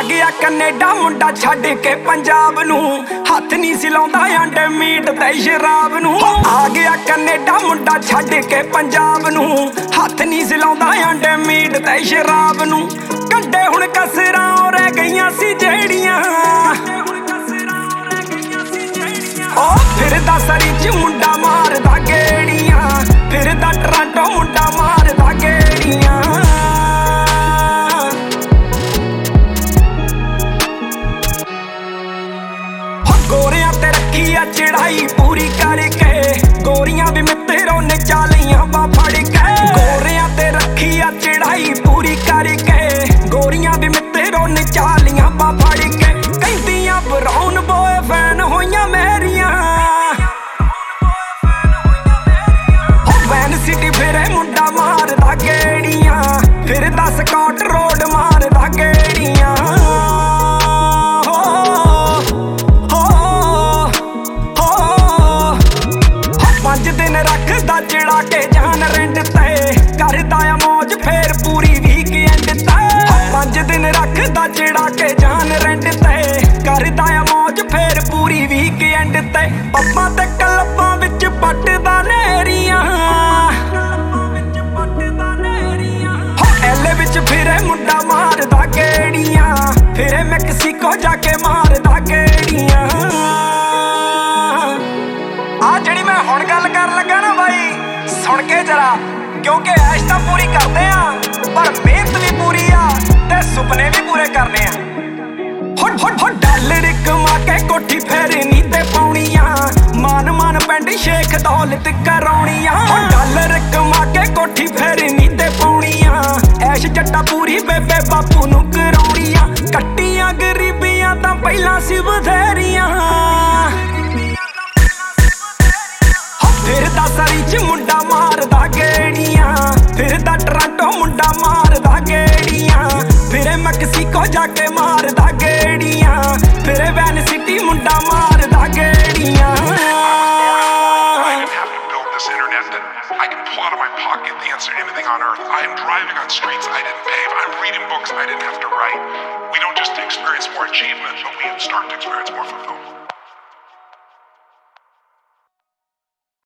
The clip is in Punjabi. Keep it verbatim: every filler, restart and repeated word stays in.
ਆ ਗਿਆ ਕੈਨੇਡਾ ਮੁੰਡਾ ਛੱਡ ਕੇ ਪੰਜਾਬ ਨੂੰ, ਹੱਥ ਨਹੀਂ ਸੀ ਲਾਉਂਦਾ ਆਂਡੇ ਮੀਟ ਤੇ ਸ਼ਰਾਬ ਨੂੰ। ਆ ਗਿਆ ਕੈਨੇਡਾ ਮੁੰਡਾ ਛੱਡ ਕੇ ਪੰਜਾਬ ਨੂੰ, ਹੱਥ ਨਹੀਂ ਸੀ ਲਾਉਂਦਾ ਆਂਡੇ ਮੀਟ ਤੇ ਸ਼ਰਾਬ ਨੂੰ। ਕੰਡੇ ਹੁਣ ਕਸਰਾਂ ਹੋ ਰਹਿ ਗਈਆਂ ਸੀ ਜਿਹੜੀਆਂ, ਉਹ ਫਿਰਦਾ ਸਰੀ ਚ ਮੁੰਡਾ ਮਾਰਦਾ ਗੇੜੀਆਂ, ਫਿਰਦਾ ਟਰਾਂਟੋ ਮੁੰਡਾ ਮਾਰਦਾ ਗੇੜੀਆਂ। ਗੋਰਿਆਂ ਤੇ ਰੱਖੀ ਆ ਚੜਾਈ ਪੂਰੀ ਕਰਕੇ, ਗੋਰੀਆਂ ਵੀ ਮਿੱਤਰੋਂ ਨੇ ਚਾਲੀਆਂ ਬਾ ਫੜ ਕੇ। ਗੋਰਿਆਂ ਤੇ ਰੱਖੀ ਆ ਚੜਾਈ ਪੂਰੀ ਕਰਕੇ, ਗੋਰੀਆਂ ਵੀ ਮਿੱਤਰੋਂ ਨੇ ਚਾਲੀਆਂ ਬਾ ਫੜ ਕੇ। ਕਹਿੰਦੀਆਂ ਬਰਾਊਨ ਬੋਏ ਫੈਨ ਹੋਈਆਂ ਮੇਰੀਆਂ, ਵੈਨ ਸਿਟੀ ਫਿਰੇ ਮੁੰਡਾ ਮਾਰਦਾ ਗੇੜੀਆਂ, ਫਿਰਦਾ ਸਕਾਟ ਰੋਡ ਮਾਰਦਾ ਗੇੜੀਆਂ। ਪੰਜ ਦਿਨ ਰੱਖਦਾ ਚੜਾ ਕੇ ਜਾਨ ਰੈਂਟ ਤੇ, ਕਰਦਾ ਆ ਮੌਜ ਫੇਰ ਪੂਰੀ ਵੀਕਐਂਡ ਤੇ। ਪੰਜ ਦਿਨ ਰੱਖਦਾ ਚੜਾ ਕੇ ਜਾਨ ਰੈਂਟ ਤੇ, ਕਰਦਾ ਆ ਮੌਜ ਫੇਰ ਪੂਰੀ ਵੀਕਐਂਡ ਤੇ। ਪੱਬਾਂ ਤੇ ਕਲੱਬਾਂ ਵਿੱਚ ਪੱਟਦਾ ਨੇਰੀਆਂ, ਐਲੇ ਵਿੱਚ ਫਿਰੇ ਮੁੰਡਾ ਮਾਰਦਾ ਗੇੜੀਆਂ, ਫਿਰੇ ਮੈਕਸੀਕੋ ਜਾ ਕੇ ਮਾਰਦਾ ਗੇੜੀਆਂ। ਆ ਜਿਹੜੀ ਮੈਂ ਹੁਣ ਗੱਲ ਕਰਨ ਲੱਗਾ ਨਾ ਬਾਈ, ਸੁਣ ਕੇ ਜਰਾ, ਕਿਉਂਕਿ ਐਸ਼ ਤਾਂ ਪੂਰੀ ਕਰਦੇ ਆ ਪਰ ਮਿਹਨਤ ਵੀ ਪੂਰੀ ਆ ਤੇ ਸੁਪਨੇ ਵੀ ਪੂਰੇ ਕਰਨੇ ਆ। ਹੁਣ ਹੁਣ ਹੁਣ ਡਾਲਰ ਕਮਾ ਕੇ ਕੋਠੀ ਫੇਰਨੀ ਤੇ ਪਾਉਣੀਆਂ, ਮਾਨ ਮਾਨ ਪਿੰਡ ਸ਼ੇਖ ਦੌਲਤ ਕਰਾਉਣੀਆਂ। ਹੁਣ ਡਾਲਰ ਕਮਾ ਕੇ ਕੋਠੀ ਫੇਰਨੀ ਤੇ ਪਾਉਣੀਆਂ, ਐਸ਼ ਜੱਟਾ ਪੂਰੀ ਬੇਬੇ ਬਾਪੂ ਨੂੰ ਕਰਾਉਣੀਆਂ। ਕੱਟੀਆਂ ਗਰੀਬੀਆਂ ਤਾਂ ਪਹਿਲਾਂ ਸੀ ਬਥੇਰੀਆਂ, ਫਿਰਦਾ ਸਰੀ ਚ ਮੁੰਡਾ ਮਾਰਦਾ ਗੇੜੀਆਂ, ਫਿਰਦਾ ਟਰਾਂਟੋ ਮੁੰਡਾ ਮਾਰਦਾ ਗੇੜੀਆਂ, ਫਿਰੇ ਮੈਕਸੀਕੋ ਜਾ ਕੇ ਮਾਰਦਾ ਗੇੜੀਆਂ, ਫਿਰੇ ਵੈਨ ਸਿਟੀ ਮੁੰਡਾ ਮਾਰਦਾ ਗੇੜੀਆਂ। I can pull out of my pocket the answer to anything on earth. I am driving on streets I didn't pave. I'm reading books I didn't have to write. We don't just experience more achievement, but we start to experience more fulfillment.